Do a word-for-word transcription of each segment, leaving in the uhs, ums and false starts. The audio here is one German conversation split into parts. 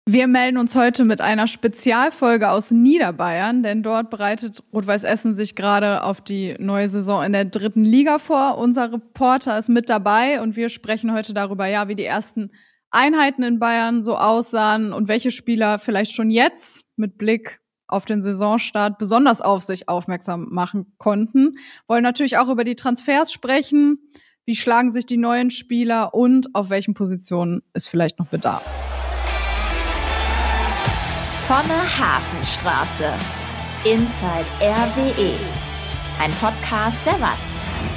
Wir melden uns heute mit einer Spezialfolge aus Niederbayern, denn dort bereitet Rot-Weiß Essen sich gerade auf die neue Saison in der dritten Liga vor. Unser Reporter ist mit dabei und wir sprechen heute darüber, ja, wie die ersten Einheiten in Bayern so aussahen und welche Spieler vielleicht schon jetzt mit Blick auf den Saisonstart besonders auf sich aufmerksam machen konnten. Wollen natürlich auch über die Transfers sprechen. Wie schlagen sich die neuen Spieler und auf welchen Positionen es vielleicht noch bedarf? Von der Hafenstraße. Inside R W E. Ein Podcast der W A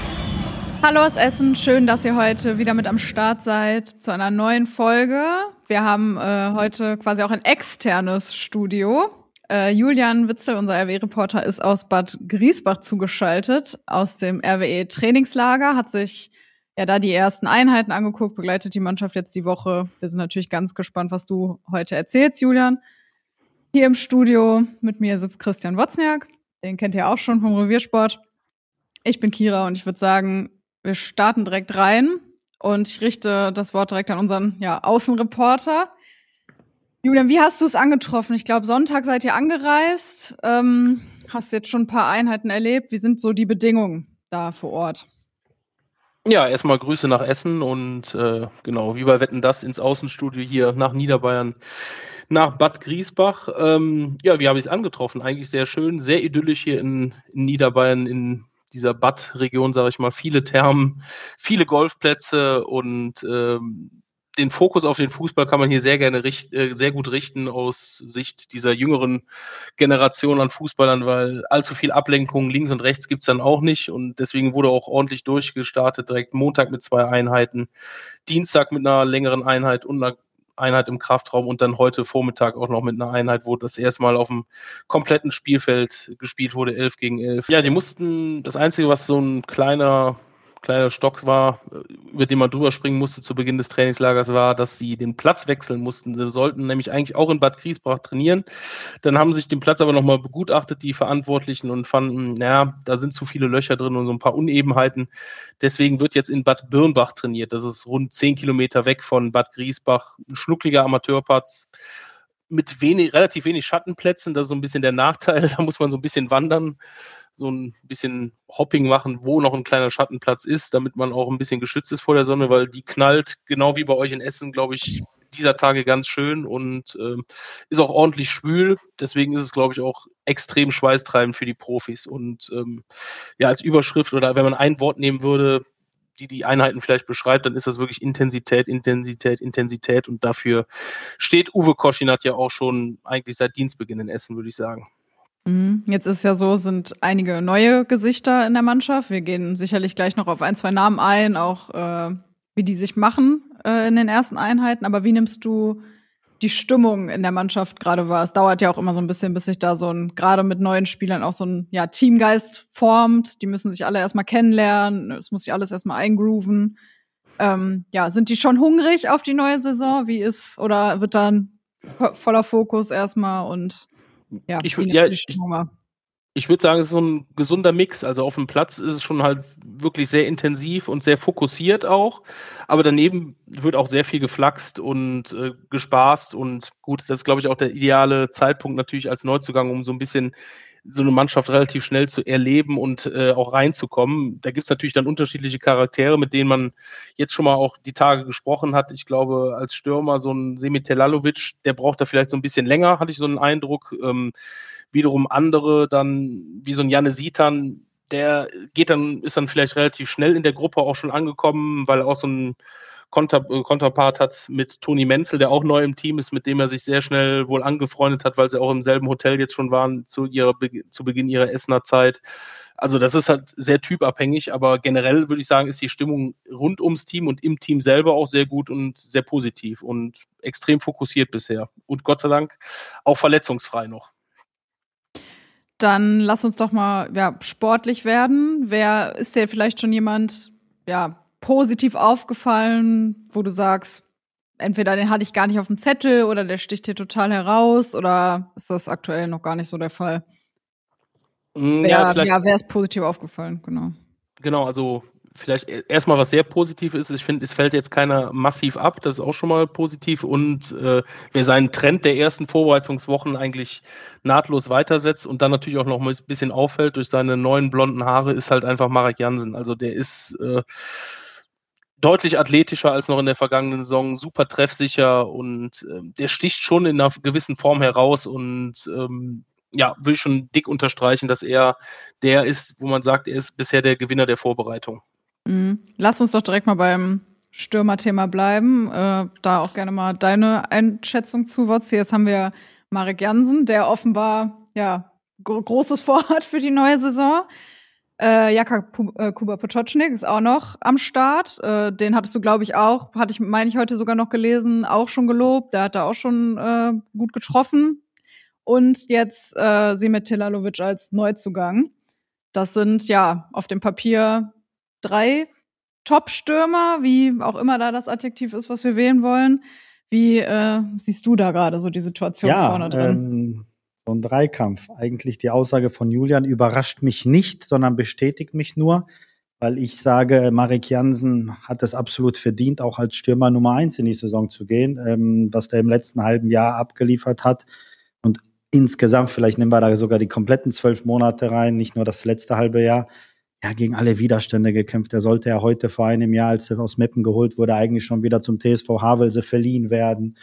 Z. Hallo aus Essen, schön, dass ihr heute wieder mit am Start seid zu einer neuen Folge. Wir haben äh, heute quasi auch ein externes Studio. Äh, Julian Witzel, unser R W E-Reporter, ist aus Bad Griesbach zugeschaltet, aus dem R W E-Trainingslager, hat sich ja da die ersten Einheiten angeguckt, begleitet die Mannschaft jetzt die Woche. Wir sind natürlich ganz gespannt, was du heute erzählst, Julian. Hier im Studio mit mir sitzt Christian Wozniak, den kennt ihr auch schon vom Reviersport. Ich bin Kira und ich würde sagen, wir starten direkt rein und ich richte das Wort direkt an unseren ja, Außenreporter. Julian, wie hast du es angetroffen? Ich glaube, Sonntag seid ihr angereist, ähm, hast jetzt schon ein paar Einheiten erlebt. Wie sind so die Bedingungen da vor Ort? Ja, erstmal Grüße nach Essen und äh, genau, wie bei Wetten, das ins Außenstudio hier nach Niederbayern, nach Bad Griesbach. Ähm, ja, wie habe ich es angetroffen? Eigentlich sehr schön, sehr idyllisch hier in, in Niederbayern, in dieser Bad-Region, sage ich mal. Viele Thermen, viele Golfplätze und ähm, den Fokus auf den Fußball kann man hier sehr gerne richt, äh, sehr gut richten aus Sicht dieser jüngeren Generation an Fußballern, weil allzu viel Ablenkung links und rechts gibt's dann auch nicht und deswegen wurde auch ordentlich durchgestartet, direkt Montag mit zwei Einheiten, Dienstag mit einer längeren Einheit und einer Einheit im Kraftraum und dann heute Vormittag auch noch mit einer Einheit, wo das erstmal auf dem kompletten Spielfeld gespielt wurde, elf gegen elf. Ja, die mussten, das Einzige, was so ein kleiner kleiner Stock war, über den man drüber springen musste zu Beginn des Trainingslagers, war, dass sie den Platz wechseln mussten. Sie sollten nämlich eigentlich auch in Bad Griesbach trainieren. Dann haben sich den Platz aber nochmal begutachtet, die Verantwortlichen, und fanden, naja, da sind zu viele Löcher drin und so ein paar Unebenheiten. Deswegen wird jetzt in Bad Birnbach trainiert. Das ist rund zehn Kilometer weg von Bad Griesbach. Ein schnuckliger Amateurplatz mit wenig, relativ wenig Schattenplätzen. Das ist so ein bisschen der Nachteil. Da muss man so ein bisschen wandern, so ein bisschen Hopping machen, wo noch ein kleiner Schattenplatz ist, damit man auch ein bisschen geschützt ist vor der Sonne, weil die knallt, genau wie bei euch in Essen, glaube ich, dieser Tage ganz schön und ähm, ist auch ordentlich schwül. Deswegen ist es, glaube ich, auch extrem schweißtreibend für die Profis. Und ähm, ja, als Überschrift oder wenn man ein Wort nehmen würde, die die Einheiten vielleicht beschreibt, dann ist das wirklich Intensität, Intensität, Intensität. Und dafür steht Uwe Koschinat ja auch schon eigentlich seit Dienstbeginn in Essen, würde ich sagen. Jetzt ist ja so, sind einige neue Gesichter in der Mannschaft. Wir gehen sicherlich gleich noch auf ein, zwei Namen ein, auch äh, wie die sich machen äh, in den ersten Einheiten. Aber wie nimmst du die Stimmung in der Mannschaft gerade wahr? Es dauert ja auch immer so ein bisschen, bis sich da so ein, gerade mit neuen Spielern auch so ein ja, Teamgeist formt. Die müssen sich alle erstmal kennenlernen. Es muss sich alles erstmal eingrooven. Ähm, ja, sind die schon hungrig auf die neue Saison? Wie ist, oder wird dann voller Fokus erstmal und Ja, ich, wie ja, die Stimmung war? Ich, ich würde sagen, es ist so ein gesunder Mix. Also auf dem Platz ist es schon halt wirklich sehr intensiv und sehr fokussiert auch. Aber daneben wird auch sehr viel geflaxt und äh, gespaßt. Und gut, das ist, glaube ich, auch der ideale Zeitpunkt natürlich als Neuzugang, um so ein bisschen so eine Mannschaft relativ schnell zu erleben und äh, auch reinzukommen. Da gibt's natürlich dann unterschiedliche Charaktere, mit denen man jetzt schon mal auch die Tage gesprochen hat. Ich glaube, als Stürmer so ein Semih Telalovic, der braucht da vielleicht so ein bisschen länger, hatte ich so einen Eindruck. Ähm, wiederum andere dann, wie so ein Janne Sitan, der geht dann, ist dann vielleicht relativ schnell in der Gruppe auch schon angekommen, weil er auch so ein Konter, Konterpart hat mit Toni Menzel, der auch neu im Team ist, mit dem er sich sehr schnell wohl angefreundet hat, weil sie auch im selben Hotel jetzt schon waren zu ihrer zu Beginn ihrer Essener Zeit. Also das ist halt sehr typabhängig, aber generell würde ich sagen, ist die Stimmung rund ums Team und im Team selber auch sehr gut und sehr positiv und extrem fokussiert bisher. Und Gott sei Dank auch verletzungsfrei noch. Dann lass uns doch mal ja, sportlich werden. Wer ist dir vielleicht schon jemand, ja, positiv aufgefallen, wo du sagst, entweder den hatte ich gar nicht auf dem Zettel oder der sticht hier total heraus, oder ist das aktuell noch gar nicht so der Fall? Ja, Wer, vielleicht, ja, wer ist positiv aufgefallen, genau. genau, also vielleicht erstmal was sehr Positives ist. Ich finde, es fällt jetzt keiner massiv ab. Das ist auch schon mal positiv. Und äh, wer seinen Trend der ersten Vorbereitungswochen eigentlich nahtlos weitersetzt und dann natürlich auch noch ein bisschen auffällt durch seine neuen blonden Haare, ist halt einfach Marek Jansen. Also der ist äh, deutlich athletischer als noch in der vergangenen Saison, super treffsicher und äh, der sticht schon in einer gewissen Form heraus und ähm, ja, will ich schon dick unterstreichen, dass er der ist, wo man sagt, er ist bisher der Gewinner der Vorbereitung. Mhm. Lass uns doch direkt mal beim Stürmerthema bleiben. Äh, da auch gerne mal deine Einschätzung zu, Wotzi. Jetzt haben wir Marek Jansen, der offenbar ja gro- Großes vorhat für die neue Saison. Äh, Jaka Kuba Potočnik ist auch noch am Start. Äh, den hattest du, glaube ich, auch, hatte ich, meine ich, heute sogar noch gelesen, auch schon gelobt. Der hat da auch schon äh, gut getroffen. Und jetzt äh, Semir Telalovic als Neuzugang. Das sind ja auf dem Papier drei Top-Stürmer, wie auch immer da das Adjektiv ist, was wir wählen wollen. Wie äh, siehst du da gerade so die Situation ja, vorne drin? Ähm, so ein Dreikampf. Eigentlich die Aussage von Julian überrascht mich nicht, sondern bestätigt mich nur, weil ich sage, Marek Jansen hat es absolut verdient, auch als Stürmer Nummer eins in die Saison zu gehen, ähm, was der im letzten halben Jahr abgeliefert hat. Und insgesamt, vielleicht nehmen wir da sogar die kompletten zwölf Monate rein, nicht nur das letzte halbe Jahr, ja, gegen alle Widerstände gekämpft. Er sollte ja heute vor einem Jahr, als er aus Meppen geholt wurde, eigentlich schon wieder zum T S V Havelse verliehen werden.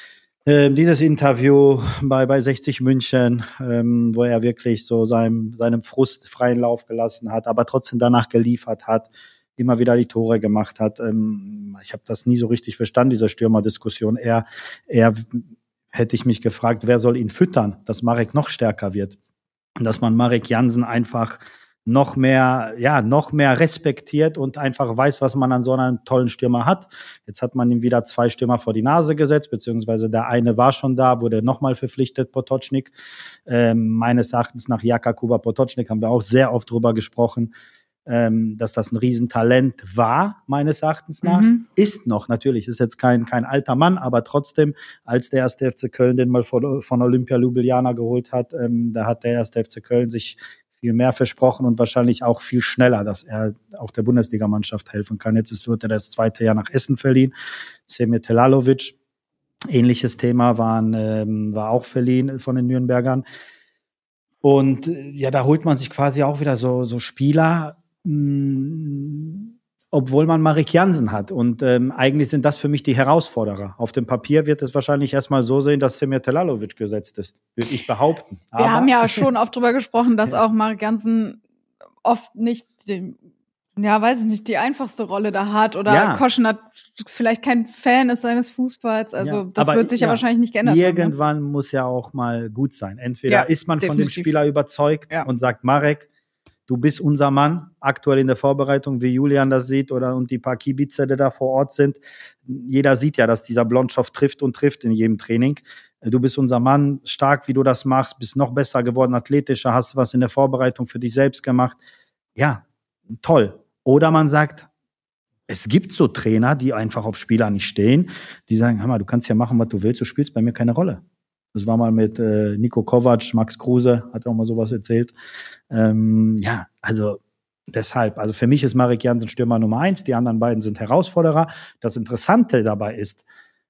Ähm, dieses Interview bei, bei sechzig München, ähm, wo er wirklich so seinem, seinem Frust freien Lauf gelassen hat, aber trotzdem danach geliefert hat, immer wieder die Tore gemacht hat. Ähm, ich habe das nie so richtig verstanden, diese Stürmerdiskussion. Er, er hätte ich mich gefragt, wer soll ihn füttern, dass Marek noch stärker wird. Und dass man Marek Jansen einfach noch mehr, ja, noch mehr respektiert und einfach weiß, was man an so einem tollen Stürmer hat. Jetzt hat man ihm wieder zwei Stürmer vor die Nase gesetzt, beziehungsweise der eine war schon da, wurde nochmal verpflichtet, Potočnik. Ähm, meines Erachtens nach Jaka Kuba Potočnik haben wir auch sehr oft drüber gesprochen, ähm, dass das ein Riesentalent war, meines Erachtens nach. Mhm. Ist noch, natürlich, ist jetzt kein, kein alter Mann, aber trotzdem, als der erste F C Köln den mal von, von Olympia Ljubljana geholt hat, ähm, da hat der erste F C Köln sich viel mehr versprochen und wahrscheinlich auch viel schneller, dass er auch der Bundesligamannschaft helfen kann. Jetzt wird er das zweite Jahr nach Essen verliehen. Semir Telalovic, ähnliches Thema, waren, ähm, war auch verliehen von den Nürnbergern. Und ja, da holt man sich quasi auch wieder so, so Spieler, mh, obwohl man Marek Jansen hat. Und ähm, eigentlich sind das für mich die Herausforderer. Auf dem Papier wird es wahrscheinlich erstmal so sehen, dass Semir Telalovic gesetzt ist, würde ich behaupten. Wir Aber haben ja schon oft drüber gesprochen, dass ja. auch Marek Jansen oft nicht, den, ja, weiß ich nicht, die einfachste Rolle da hat. Oder ja. Koschenat vielleicht kein Fan ist seines Fußballs. Also ja. das Aber wird sich ja, ja wahrscheinlich nicht geändert haben. Irgendwann ne? muss ja auch mal gut sein. Entweder ja, ist man definitiv. von dem Spieler überzeugt ja. und sagt, Marek, du bist unser Mann, aktuell in der Vorbereitung, wie Julian das sieht, oder und die paar Kibize, die da vor Ort sind. Jeder sieht ja, dass dieser Blondschopf trifft und trifft in jedem Training. Du bist unser Mann, stark, wie du das machst, bist noch besser geworden, athletischer, hast was in der Vorbereitung für dich selbst gemacht. Ja, toll. Oder man sagt, es gibt so Trainer, die einfach auf Spieler nicht stehen, die sagen, hör mal, du kannst ja machen, was du willst, du spielst bei mir keine Rolle. Das war mal mit äh, Niko Kovac, Max Kruse, hat auch mal sowas erzählt. Ähm, ja, also deshalb, also für mich ist Marek Jansen Stürmer Nummer eins, die anderen beiden sind Herausforderer. Das Interessante dabei ist,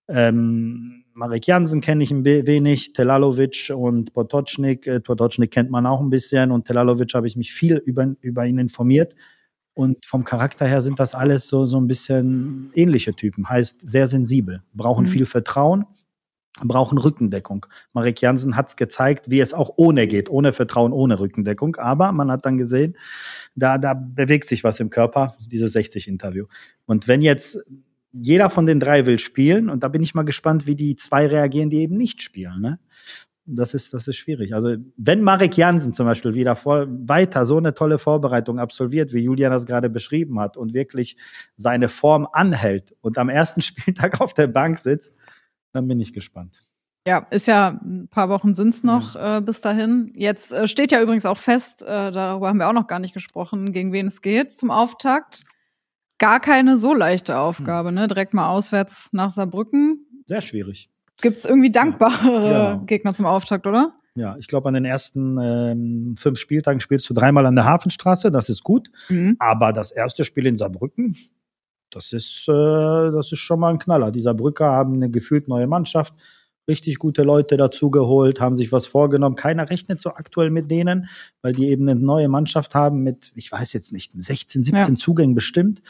ähm, Marek Jansen kenne ich ein wenig, Telalovic und Potočnik. Äh, Potočnik kennt man auch ein bisschen und Telalovic habe ich mich viel über, über ihn informiert. Und vom Charakter her sind das alles so, so ein bisschen ähnliche Typen. Heißt, sehr sensibel, brauchen mhm. viel Vertrauen, brauchen Rückendeckung. Marek Jansen hat es gezeigt, wie es auch ohne geht, ohne Vertrauen, ohne Rückendeckung. Aber man hat dann gesehen, da, da bewegt sich was im Körper, dieses sechzig-Interview. Und wenn jetzt jeder von den drei will spielen, und da bin ich mal gespannt, wie die zwei reagieren, die eben nicht spielen, ne? Das ist, das ist schwierig. Also, wenn Marek Jansen zum Beispiel wieder voll, weiter so eine tolle Vorbereitung absolviert, wie Julian das gerade beschrieben hat, und wirklich seine Form anhält und am ersten Spieltag auf der Bank sitzt, dann bin ich gespannt. Ja, ist ja, ein paar Wochen sind's noch ja. äh, bis dahin. Jetzt äh, steht ja übrigens auch fest, äh, darüber haben wir auch noch gar nicht gesprochen, gegen wen es geht zum Auftakt. Gar keine so leichte Aufgabe, hm. ne? Direkt mal auswärts nach Saarbrücken. Sehr schwierig. Gibt's irgendwie dankbare ja, genau. Gegner zum Auftakt, oder? Ja, ich glaube, an den ersten ähm, fünf Spieltagen spielst du dreimal an der Hafenstraße, das ist gut. Mhm. Aber das erste Spiel in Saarbrücken, das ist, äh, das ist schon mal ein Knaller. Die Saarbrücker haben eine gefühlt neue Mannschaft, richtig gute Leute dazugeholt, haben sich was vorgenommen. Keiner rechnet so aktuell mit denen, weil die eben eine neue Mannschaft haben mit, ich weiß jetzt nicht, sechzehn, siebzehn ja. Zugängen bestimmt.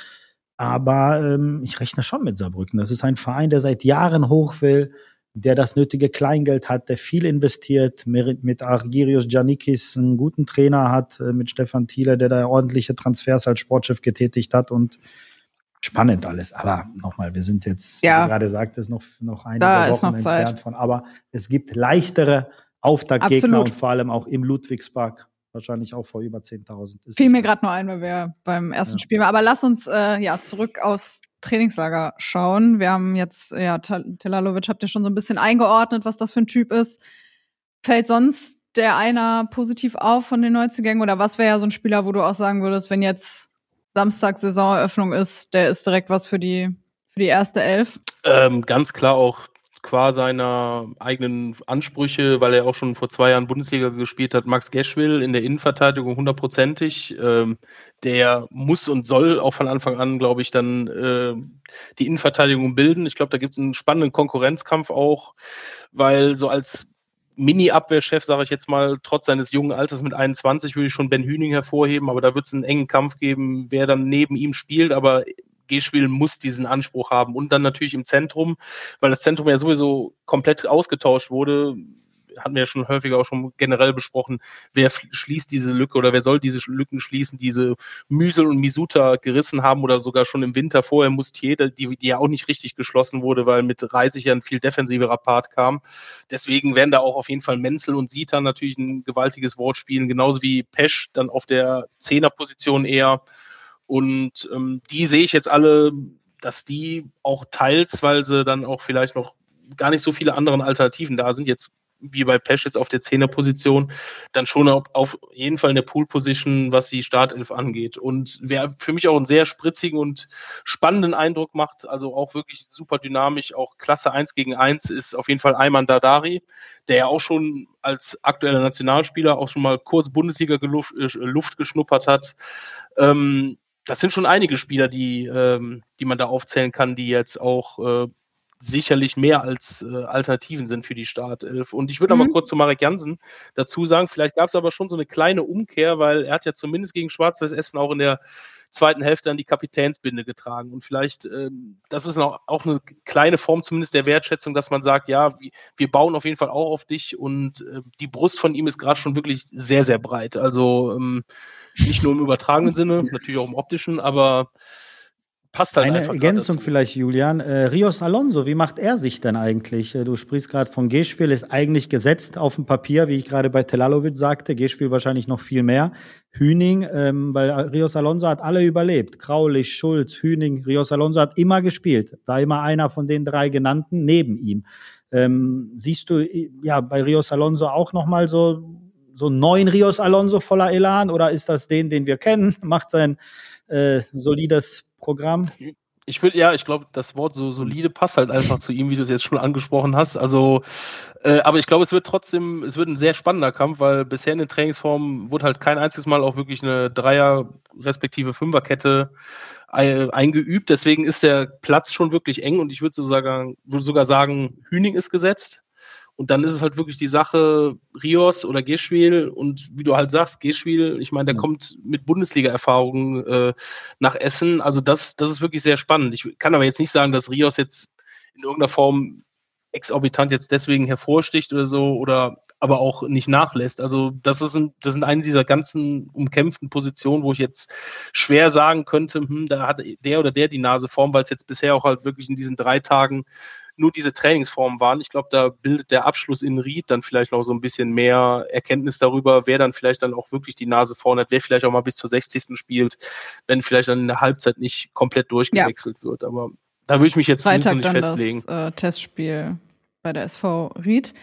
Aber ähm, ich rechne schon mit Saarbrücken. Das ist ein Verein, der seit Jahren hoch will, der das nötige Kleingeld hat, der viel investiert, mit Argyrios Giannikis einen guten Trainer hat, mit Stefan Thiele, der da ordentliche Transfers als Sportchef getätigt hat und spannend alles. Aber nochmal, wir sind jetzt, ja. wie du gerade sagtest, noch, noch einige da Wochen noch entfernt Zeit. von. Aber es gibt leichtere Auftaktgegner Absolut. Und vor allem auch im Ludwigspark. Wahrscheinlich auch vor über zehntausend. Fiel mir gerade nur ein, weil wir beim ersten ja. Spiel waren. Aber lass uns äh, ja zurück aufs Trainingslager schauen. Wir haben jetzt, ja, Telalovic habt ihr schon so ein bisschen eingeordnet, was das für ein Typ ist. Fällt sonst der einer positiv auf von den Neuzugängen? Oder was wäre ja so ein Spieler, wo du auch sagen würdest, wenn jetzt Samstag Saisoneröffnung ist, der ist direkt was für die, für die erste Elf? Ähm, ganz klar auch qua seiner eigenen Ansprüche, weil er auch schon vor zwei Jahren Bundesliga gespielt hat, Max Geschwil in der Innenverteidigung hundertprozentig. Ähm, der muss und soll auch von Anfang an, glaube ich, dann äh, die Innenverteidigung bilden. Ich glaube, da gibt es einen spannenden Konkurrenzkampf auch, weil so als Mini-Abwehrchef, sage ich jetzt mal, trotz seines jungen Alters mit einundzwanzig, würde ich schon Ben Hüning hervorheben, aber da wird es einen engen Kampf geben, wer dann neben ihm spielt, aber Geschwil muss diesen Anspruch haben und dann natürlich im Zentrum, weil das Zentrum ja sowieso komplett ausgetauscht wurde, hatten wir ja schon häufiger auch schon generell besprochen, wer schließt diese Lücke oder wer soll diese Lücken schließen, diese Müsel und Misuta gerissen haben oder sogar schon im Winter vorher Mustier, die, die ja auch nicht richtig geschlossen wurde, weil mit Reisig ja ein viel defensiverer Part kam. Deswegen werden da auch auf jeden Fall Menzel und Sita natürlich ein gewaltiges Wort spielen, genauso wie Pesch dann auf der Zehnerposition eher. Und ähm, die sehe ich jetzt alle, dass die auch teils, weil sie dann auch vielleicht noch gar nicht so viele andere Alternativen da sind, jetzt wie bei Pesch jetzt auf der Zehnerposition, dann schon auf, auf jeden Fall in der Pool-Position, was die Startelf angeht. Und wer für mich auch einen sehr spritzigen und spannenden Eindruck macht, also auch wirklich super dynamisch, auch Klasse eins gegen eins, ist auf jeden Fall Ayman Dardari, der ja auch schon als aktueller Nationalspieler auch schon mal kurz Bundesliga geluft, äh, Luft geschnuppert hat. Ähm, das sind schon einige Spieler, die, ähm, die man da aufzählen kann, die jetzt auch äh, sicherlich mehr als äh, Alternativen sind für die Startelf. Und ich würde mhm. noch mal kurz zu Marek Jansen dazu sagen, vielleicht gab es aber schon so eine kleine Umkehr, weil er hat ja zumindest gegen Schwarz-Weiß Essen auch in der zweiten Hälfte dann die Kapitänsbinde getragen. Und vielleicht, ähm, das ist noch, auch eine kleine Form zumindest der Wertschätzung, dass man sagt, ja, wir, wir bauen auf jeden Fall auch auf dich. Und äh, die Brust von ihm ist gerade schon wirklich sehr, sehr breit. Also ähm, nicht nur im übertragenen Sinne, natürlich auch im optischen, aber passt halt Eine einfach Ergänzung dazu. vielleicht, Julian. Äh, Rios Alonso, wie macht er sich denn eigentlich? Du sprichst gerade von Geschwil, ist eigentlich gesetzt auf dem Papier, wie ich gerade bei Telalovic sagte. Geschwil wahrscheinlich noch viel mehr. Hüning, ähm, weil Rios Alonso hat alle überlebt. Kraulich, Schulz, Hüning. Rios Alonso hat immer gespielt. War immer einer von den drei genannten neben ihm. Ähm, siehst du ja bei Rios Alonso auch nochmal so, so einen neuen Rios Alonso voller Elan? Oder ist das den, den wir kennen? Macht sein äh, solides Programm? Ich würde, ja, ich glaube, das Wort so solide passt halt einfach zu ihm, wie du es jetzt schon angesprochen hast. Also, äh, aber ich glaube, es wird trotzdem, es wird ein sehr spannender Kampf, weil bisher in den Trainingsformen wurde halt kein einziges Mal auch wirklich eine Dreier- respektive Fünferkette äh, eingeübt. Deswegen ist der Platz schon wirklich eng und ich würde sogar, würde sogar sagen, Hüning ist gesetzt. Und dann ist es halt wirklich die Sache Rios oder Geschwil und wie du halt sagst, Geschwil, ich meine, der ja. kommt mit Bundesliga-Erfahrungen äh, nach Essen, also das, das ist wirklich sehr spannend. Ich kann aber jetzt nicht sagen, dass Rios jetzt in irgendeiner Form exorbitant jetzt deswegen hervorsticht oder so oder aber auch nicht nachlässt. Also das ist ein, das sind eine dieser ganzen umkämpften Positionen, wo ich jetzt schwer sagen könnte, hm, da hat der oder der die Nase vorn, weil es jetzt bisher auch halt wirklich in diesen drei Tagen nur diese Trainingsformen waren. Ich glaube, da bildet der Abschluss in Ried dann vielleicht noch so ein bisschen mehr Erkenntnis darüber, wer dann vielleicht dann auch wirklich die Nase vorn hat, wer vielleicht auch mal bis zur sechzigsten spielt, wenn vielleicht dann in der Halbzeit nicht komplett durchgewechselt ja. wird. Aber da würde ich mich jetzt Freitag nicht dann festlegen. Das äh, Testspiel bei der S V Ried.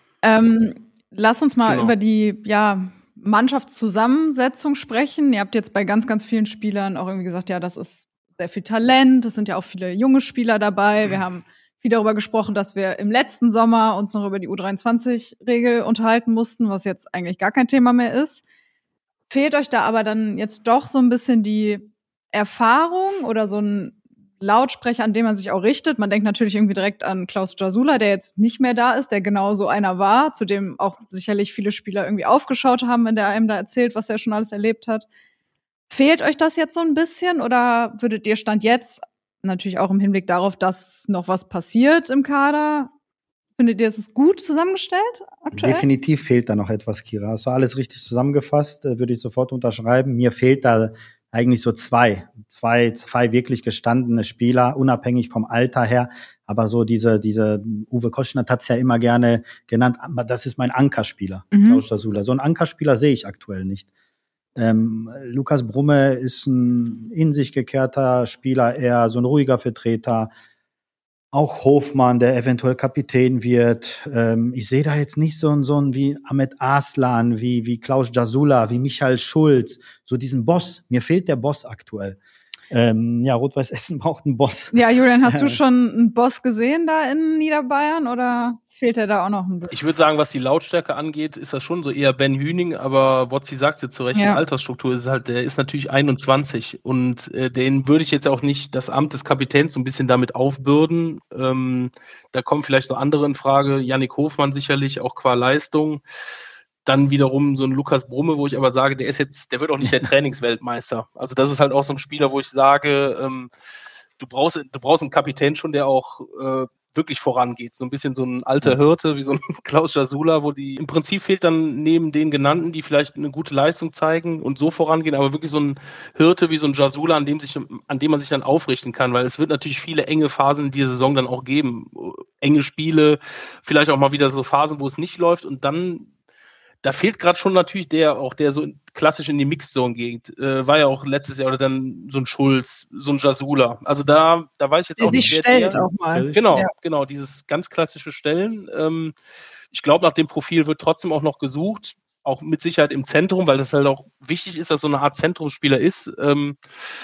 Ähm, lass uns mal genau. über die ja, Mannschaftszusammensetzung sprechen. Ihr habt jetzt bei ganz, ganz vielen Spielern auch irgendwie gesagt, ja, das ist sehr viel Talent, es sind ja auch viele junge Spieler dabei. Wir haben viel darüber gesprochen, dass wir im letzten Sommer uns noch über die U dreiundzwanzig-Regel unterhalten mussten, was jetzt eigentlich gar kein Thema mehr ist. Fehlt euch da aber dann jetzt doch so ein bisschen die Erfahrung oder so ein Lautsprecher, an den man sich auch richtet? Man denkt natürlich irgendwie direkt an Klaus Jasula, der jetzt nicht mehr da ist, der genau so einer war, zu dem auch sicherlich viele Spieler irgendwie aufgeschaut haben, wenn der einem da erzählt, was er schon alles erlebt hat. Fehlt euch das jetzt so ein bisschen oder würdet ihr Stand jetzt, natürlich auch im Hinblick darauf, dass noch was passiert im Kader, findet ihr, es ist gut zusammengestellt aktuell? Definitiv fehlt da noch etwas, Kira. Hast du alles richtig zusammengefasst, äh, würde ich sofort unterschreiben. Mir fehlt da eigentlich so zwei, zwei, zwei wirklich gestandene Spieler, unabhängig vom Alter her. Aber so diese, diese, Uwe Koschner hat's ja immer gerne genannt, aber das ist mein Ankerspieler, mhm. Klaus Jasula. So einen Ankerspieler sehe ich aktuell nicht. Ähm, Lukas Brumme ist ein in sich gekehrter Spieler, eher so ein ruhiger Vertreter. Auch Hofmann, der eventuell Kapitän wird. Ähm, ich sehe da jetzt nicht so einen, so einen wie Ahmed Arslan, wie, wie Klaus Jasula, wie Michael Schulz. So diesen Boss. Mir fehlt der Boss aktuell. Ähm, ja, Rot-Weiß Essen braucht einen Boss. Ja, Julian, hast du schon einen Boss gesehen da in Niederbayern oder fehlt er da auch noch ein bisschen? Ich würde sagen, was die Lautstärke angeht, ist das schon so eher Ben Hüning, aber Wotzi sagt es jetzt zu Recht, ja. Die Altersstruktur ist halt, der ist natürlich einundzwanzig und äh, den würde ich jetzt auch nicht das Amt des Kapitäns so ein bisschen damit aufbürden. Ähm, da kommen vielleicht so andere in Frage, Yannick Hofmann sicherlich, auch qua Leistung. Dann wiederum so ein Lukas Brumme, wo ich aber sage, der ist jetzt, der wird auch nicht der Trainingsweltmeister. Also das ist halt auch so ein Spieler, wo ich sage, ähm, du brauchst, du brauchst einen Kapitän schon, der auch äh, wirklich vorangeht. So ein bisschen so ein alter Hirte, wie so ein Klaus Jasula, wo die, im Prinzip fehlt dann neben den genannten, die vielleicht eine gute Leistung zeigen und so vorangehen, aber wirklich so ein Hirte wie so ein Jasula, an dem sich, an dem man sich dann aufrichten kann, weil es wird natürlich viele enge Phasen in dieser Saison dann auch geben. Enge Spiele, vielleicht auch mal wieder so Phasen, wo es nicht läuft und dann da fehlt gerade schon natürlich der, auch der so klassisch in die Mixzone geht. Äh, war ja auch letztes Jahr oder dann so ein Schulz, so ein Jasula. Also da, da weiß ich jetzt der auch nicht. Der sich stellt der, auch mal. Genau, ja. genau, dieses ganz klassische Stellen. Ähm, ich glaube, nach dem Profil wird trotzdem auch noch gesucht. Auch mit Sicherheit im Zentrum, weil das halt auch wichtig ist, dass so eine Art Zentrumsspieler ist. Ähm,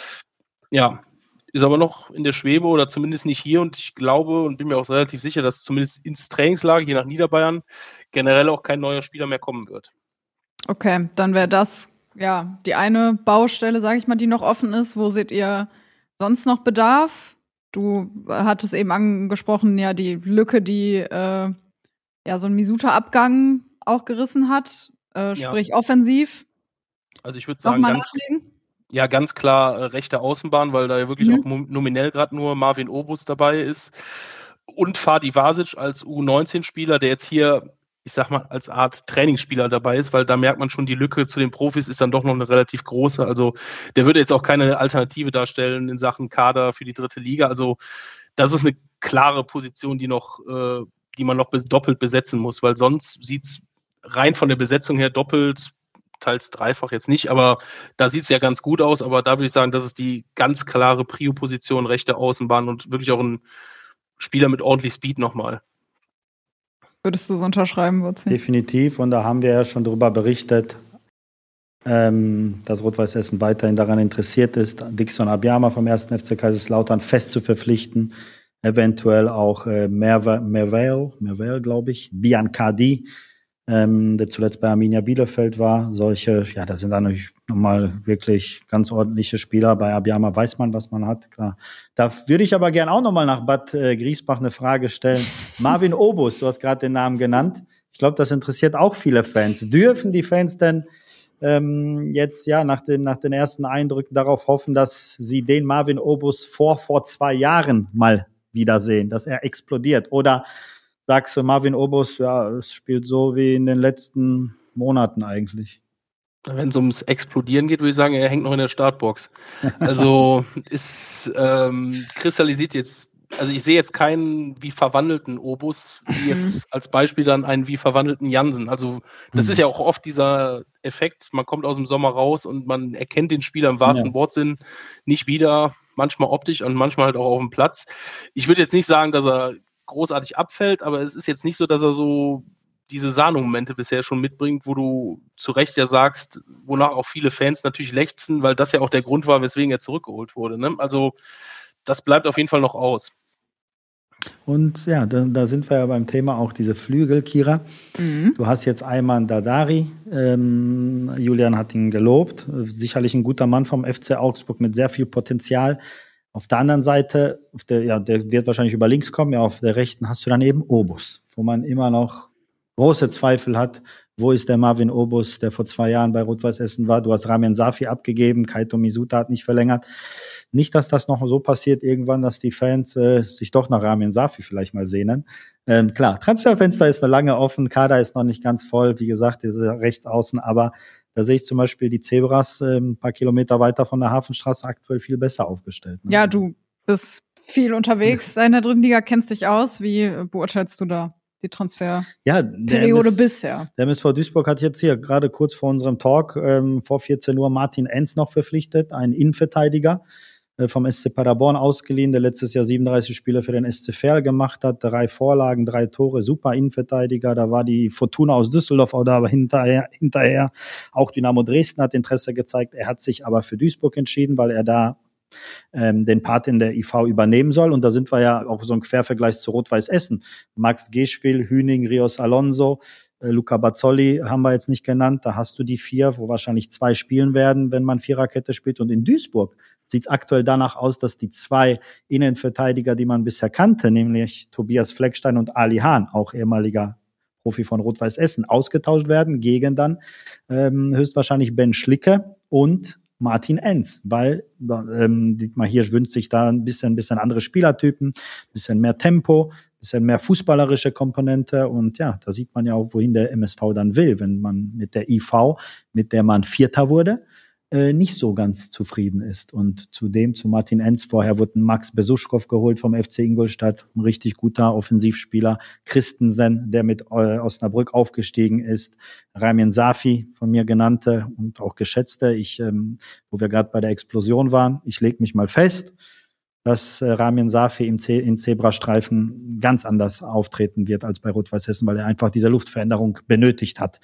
ja, ist aber noch in der Schwebe oder zumindest nicht hier und ich glaube und bin mir auch relativ sicher, dass zumindest ins Trainingslager, je nach Niederbayern, generell auch kein neuer Spieler mehr kommen wird. Okay, dann wäre das ja die eine Baustelle, sage ich mal, die noch offen ist. Wo seht ihr sonst noch Bedarf? Du hattest eben angesprochen, ja, die Lücke, die äh, ja so ein Misuta-Abgang auch gerissen hat, äh, sprich ja. offensiv. Also ich würde sagen, Nochmal ganz nachlegen? Ja, ganz klar äh, rechte Außenbahn, weil da ja wirklich mhm. auch nominell gerade nur Marvin Obus dabei ist. Und Fadi Vasic als U neunzehn-Spieler, der jetzt hier, ich sag mal, als Art Trainingsspieler dabei ist, weil da merkt man schon, die Lücke zu den Profis ist dann doch noch eine relativ große. Also der würde jetzt auch keine Alternative darstellen in Sachen Kader für die dritte Liga. Also das ist eine klare Position, die noch, äh, die man noch doppelt besetzen muss, weil sonst sieht's rein von der Besetzung her doppelt, teils dreifach jetzt nicht, aber da sieht es ja ganz gut aus, aber da würde ich sagen, das ist die ganz klare Prio-Position, rechte Außenbahn und wirklich auch ein Spieler mit ordentlich Speed nochmal. Würdest du es unterschreiben, Wutzi? Definitiv, und da haben wir ja schon darüber berichtet, ähm, dass Rot-Weiß Essen weiterhin daran interessiert ist, Dixon Abiyama vom ersten F C Kaiserslautern fest zu verpflichten, eventuell auch äh, Merveil, Merveil, Merveil glaube ich, Biancardi, Ähm, der zuletzt bei Arminia Bielefeld war. Solche, ja, das sind dann natürlich nochmal wirklich ganz ordentliche Spieler. Bei Abiyama weiß man, was man hat, klar. Da würde ich aber gern auch nochmal nach Bad äh, Griesbach eine Frage stellen. Marvin Obus, du hast gerade den Namen genannt. Ich glaube, das interessiert auch viele Fans. Dürfen die Fans denn ähm, jetzt ja nach den, nach den ersten Eindrücken darauf hoffen, dass sie den Marvin Obus vor, vor zwei Jahren mal wiedersehen, dass er explodiert? Oder sagst du, Marvin Obus, ja, es spielt so wie in den letzten Monaten eigentlich? Wenn es ums Explodieren geht, würde ich sagen, er hängt noch in der Startbox. Also es ähm, kristallisiert jetzt, also ich sehe jetzt keinen wie verwandelten Obus, wie jetzt als Beispiel dann einen wie verwandelten Jansen. Also das mhm. ist ja auch oft dieser Effekt, man kommt aus dem Sommer raus und man erkennt den Spieler im wahrsten ja. Wortsinn nicht wieder, manchmal optisch und manchmal halt auch auf dem Platz. Ich würde jetzt nicht sagen, dass er großartig abfällt, aber es ist jetzt nicht so, dass er so diese Sahne-Momente bisher schon mitbringt, wo du zu Recht ja sagst, wonach auch viele Fans natürlich lechzen, weil das ja auch der Grund war, weswegen er zurückgeholt wurde. Ne? Also das bleibt auf jeden Fall noch aus. Und ja, da, da sind wir ja beim Thema auch diese Flügel, Kira. Mhm. Du hast jetzt Ayman Dadari, ähm, Julian hat ihn gelobt, sicherlich ein guter Mann vom F C Augsburg mit sehr viel Potenzial. Auf der anderen Seite, auf der, ja, der wird wahrscheinlich über links kommen, ja, auf der rechten hast du dann eben Obus, wo man immer noch große Zweifel hat. Wo ist der Marvin Obus, der vor zwei Jahren bei Rot-Weiß Essen war? Du hast Ramin Safi abgegeben, Kaito Misuta hat nicht verlängert. Nicht, dass das noch so passiert irgendwann, dass die Fans äh, sich doch nach Ramin Safi vielleicht mal sehnen. Ähm, klar, Transferfenster ist noch lange offen, Kader ist noch nicht ganz voll, wie gesagt, rechts außen, aber da sehe ich zum Beispiel die Zebras äh, ein paar Kilometer weiter von der Hafenstraße aktuell viel besser aufgestellt. Ne? Ja, du bist viel unterwegs in der dritten Liga, kennst dich aus. Wie beurteilst du da die Transferperiode ja, der bisher? Der M S V Duisburg hat jetzt hier gerade kurz vor unserem Talk ähm, vor vierzehn Uhr Martin Enz noch verpflichtet, einen Innenverteidiger äh, vom S C Paderborn ausgeliehen, der letztes Jahr siebenunddreißig Spiele für den S C Verl gemacht hat, drei Vorlagen, drei Tore, super Innenverteidiger. Da war die Fortuna aus Düsseldorf auch da hinterher, hinterher. Auch Dynamo Dresden hat Interesse gezeigt. Er hat sich aber für Duisburg entschieden, weil er da ähm, den Part in der I V übernehmen soll. Und da sind wir ja auch so ein Quervergleich zu Rot-Weiß Essen. Max Geschwil, Hüning, Rios Alonso, äh, Luca Bazzoli haben wir jetzt nicht genannt. Da hast du die vier, wo wahrscheinlich zwei spielen werden, wenn man Viererkette spielt. Und in Duisburg sieht es aktuell danach aus, dass die zwei Innenverteidiger, die man bisher kannte, nämlich Tobias Fleckstein und Ali Hahn, auch ehemaliger Profi von Rot-Weiß Essen, ausgetauscht werden gegen dann ähm, höchstwahrscheinlich Ben Schlicke und Martin Enz, weil ähm, Dietmar Hirsch wünscht sich da ein bisschen, ein bisschen andere Spielertypen, ein bisschen mehr Tempo, ein bisschen mehr fußballerische Komponente und ja, da sieht man ja auch, wohin der M S V dann will, wenn man mit der I V, mit der man Vierter wurde, äh, nicht so ganz zufrieden ist. Und zudem zu Martin Enz, vorher wurde ein Max Besuschkow geholt vom F C Ingolstadt, ein richtig guter Offensivspieler, Christensen, der mit äh, Osnabrück aufgestiegen ist, Ramin Safi, von mir genannte und auch geschätzte, ich, ähm, wo wir gerade bei der Explosion waren, ich lege mich mal fest, dass äh, Ramin Safi im Z- in Zebrastreifen ganz anders auftreten wird als bei Rot-Weiß Essen, weil er einfach diese Luftveränderung benötigt hat.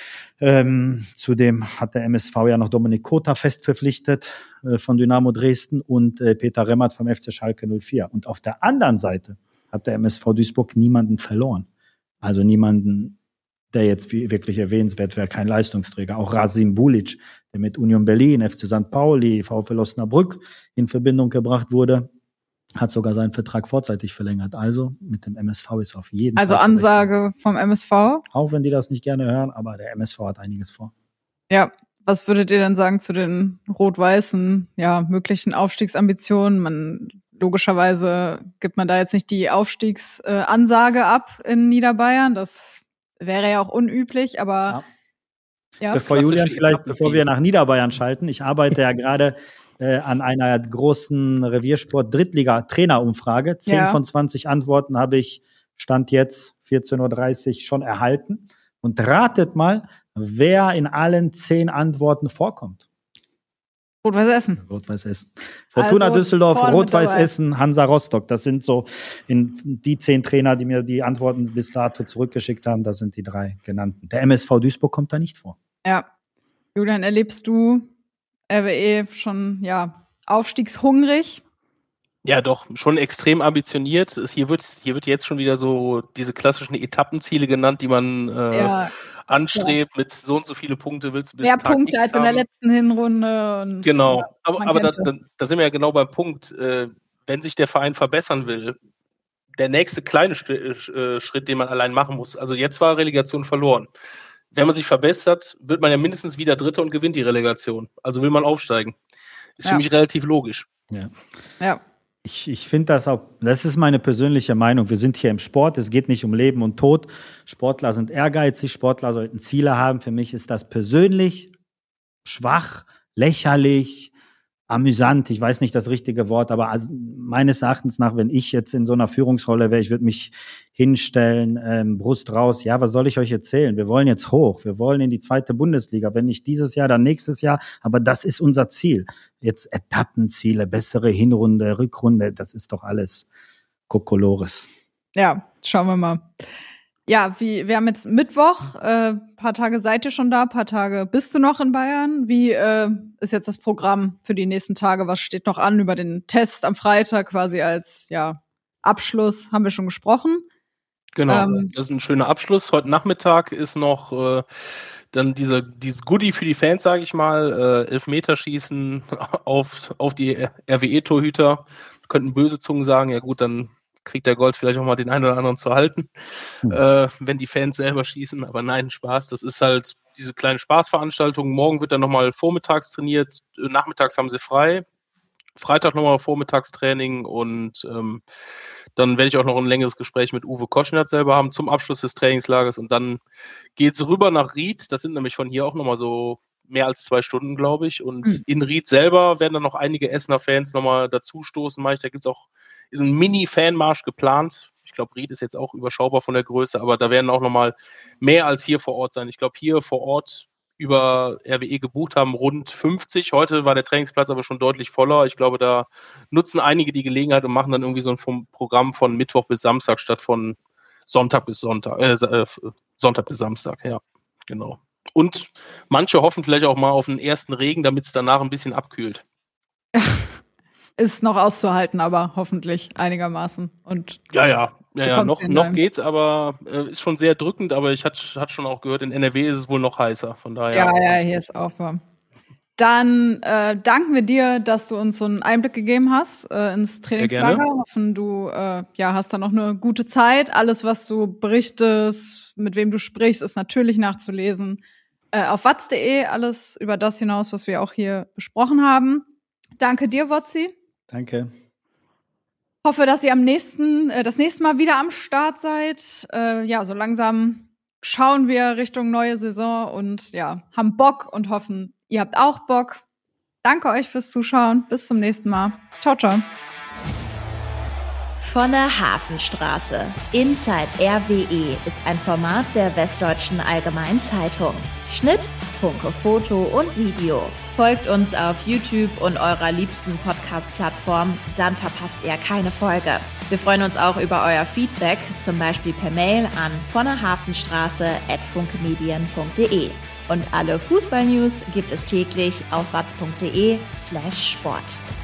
Ähm, zudem hat der M S V ja noch Dominik Kota fest verpflichtet äh, von Dynamo Dresden und äh, Peter Remmert vom F C Schalke null vier. Und auf der anderen Seite hat der M S V Duisburg niemanden verloren. Also niemanden, der jetzt wirklich erwähnenswert wäre, kein Leistungsträger. Auch Rasim Bulic, der mit Union Berlin, F C Sankt Pauli, VfL Osnabrück in Verbindung gebracht wurde, hat sogar seinen Vertrag vorzeitig verlängert. Also mit dem M S V ist auf jeden also Fall. Also Ansage vom M S V? Auch wenn die das nicht gerne hören, aber der M S V hat einiges vor. Ja, was würdet ihr denn sagen zu den rot-weißen, ja, möglichen Aufstiegsambitionen? Man, logischerweise gibt man da jetzt nicht die Aufstiegsansage äh, ab in Niederbayern. Das wäre ja auch unüblich, aber ja. Ja. Bevor Julian, vielleicht, bevor wir nach Niederbayern schalten, ich arbeite ja gerade Äh, an einer großen Reviersport-Drittliga-Trainerumfrage. Zehn ja. von zwanzig Antworten habe ich Stand jetzt vierzehn Uhr dreißig schon erhalten. Und ratet mal, wer in allen zehn Antworten vorkommt. Rot-Weiß Essen. Rot-Weiß Essen. Fortuna also Düsseldorf, Rot-Weiß Essen, Hansa Rostock. Das sind so in die zehn Trainer, die mir die Antworten bis dato zurückgeschickt haben. Das sind die drei genannten. Der M S V Duisburg kommt da nicht vor. Ja. Julian, erlebst du R W E schon, ja, aufstiegshungrig? Ja, doch, schon extrem ambitioniert. Hier wird, hier wird jetzt schon wieder so diese klassischen Etappenziele genannt, die man äh, ja. anstrebt. Ja. Mit so und so viele Punkte willst du bis Mehr Tag Punkte X als in der letzten Hinrunde. Und, genau, ja, aber, aber da, da, da sind wir ja genau beim Punkt. Äh, wenn sich der Verein verbessern will, der nächste kleine Schritt, den man allein machen muss. Also jetzt war Relegation verloren. Wenn man sich verbessert, wird man ja mindestens wieder Dritter und gewinnt die Relegation. Also will man aufsteigen. Ist ja. für mich relativ logisch. Ja. ja. Ich, ich finde das auch, das ist meine persönliche Meinung. Wir sind hier im Sport, es geht nicht um Leben und Tod. Sportler sind ehrgeizig, Sportler sollten Ziele haben. Für mich ist das persönlich schwach, lächerlich, amüsant, ich weiß nicht das richtige Wort, aber also meines Erachtens nach, wenn ich jetzt in so einer Führungsrolle wäre, ich würde mich hinstellen, ähm, Brust raus, ja, was soll ich euch erzählen? Wir wollen jetzt hoch, wir wollen in die zweite Bundesliga, wenn nicht dieses Jahr, dann nächstes Jahr, aber das ist unser Ziel. Jetzt Etappenziele, bessere Hinrunde, Rückrunde, das ist doch alles Kokolores. Ja, schauen wir mal. Ja, wie, wir haben jetzt Mittwoch, äh, paar Tage seid ihr schon da, paar Tage bist du noch in Bayern. Wie äh, ist jetzt das Programm für die nächsten Tage? Was steht noch an über den Test am Freitag quasi als ja Abschluss haben wir schon gesprochen. Genau, ähm, das ist ein schöner Abschluss. Heute Nachmittag ist noch äh, dann diese, dieses Goodie für die Fans, sage ich mal, äh, Elfmeterschießen auf, auf die R W E-Torhüter. Könnten böse Zungen sagen, ja gut, dann kriegt der Golz vielleicht auch mal den einen oder anderen zu halten, mhm. äh, wenn die Fans selber schießen. Aber nein, Spaß, das ist halt diese kleine Spaßveranstaltung. Morgen wird dann nochmal vormittags trainiert, nachmittags haben sie frei. Freitag nochmal Vormittagstraining und ähm, dann werde ich auch noch ein längeres Gespräch mit Uwe Koschinat selber haben zum Abschluss des Trainingslagers und dann geht es rüber nach Ried. Das sind nämlich von hier auch nochmal so mehr als zwei Stunden, glaube ich. Und mhm. in Ried selber werden dann noch einige Essener Fans nochmal dazustoßen. Da gibt es auch, ist ein Mini-Fanmarsch geplant. Ich glaube, Ried ist jetzt auch überschaubar von der Größe, aber da werden auch nochmal mehr als hier vor Ort sein. Ich glaube, hier vor Ort über R W E gebucht haben, rund fünfzig. Heute war der Trainingsplatz aber schon deutlich voller. Ich glaube, da nutzen einige die Gelegenheit und machen dann irgendwie so ein Programm von Mittwoch bis Samstag statt von Sonntag bis Sonntag, äh, Sonntag bis Samstag, ja, genau. Und manche hoffen vielleicht auch mal auf den ersten Regen, damit es danach ein bisschen abkühlt. Ist noch auszuhalten, aber hoffentlich einigermaßen. Und ja, ja. Ja, ja, noch, noch geht's, aber äh, ist schon sehr drückend, aber ich hatte hat schon auch gehört, in N R W ist es wohl noch heißer, von daher. Ja, ja, hier ist auch warm. Dann äh, danken wir dir, dass du uns so einen Einblick gegeben hast äh, ins Trainingslager. Hoffen, du äh, ja, hast da noch eine gute Zeit. Alles, was du berichtest, mit wem du sprichst, ist natürlich nachzulesen äh, auf watz punkt de. Alles über das hinaus, was wir auch hier besprochen haben. Danke dir, Wotzi. Danke. Hoffe, dass ihr am nächsten, äh, das nächste Mal wieder am Start seid. Äh, ja, so langsam schauen wir Richtung neue Saison und ja, haben Bock und hoffen, ihr habt auch Bock. Danke euch fürs Zuschauen. Bis zum nächsten Mal. Ciao, ciao. Von der Hafenstraße. Inside R W E ist ein Format der Westdeutschen Allgemeinen Zeitung. Schnitt, Funke, Foto und Video. Folgt uns auf YouTube und eurer liebsten Podcast-Plattform, dann verpasst ihr keine Folge. Wir freuen uns auch über euer Feedback, zum Beispiel per Mail an von der Hafenstraße at funkemedien punkt de. Und alle Fußball-News gibt es täglich auf watz punkt de slash sport.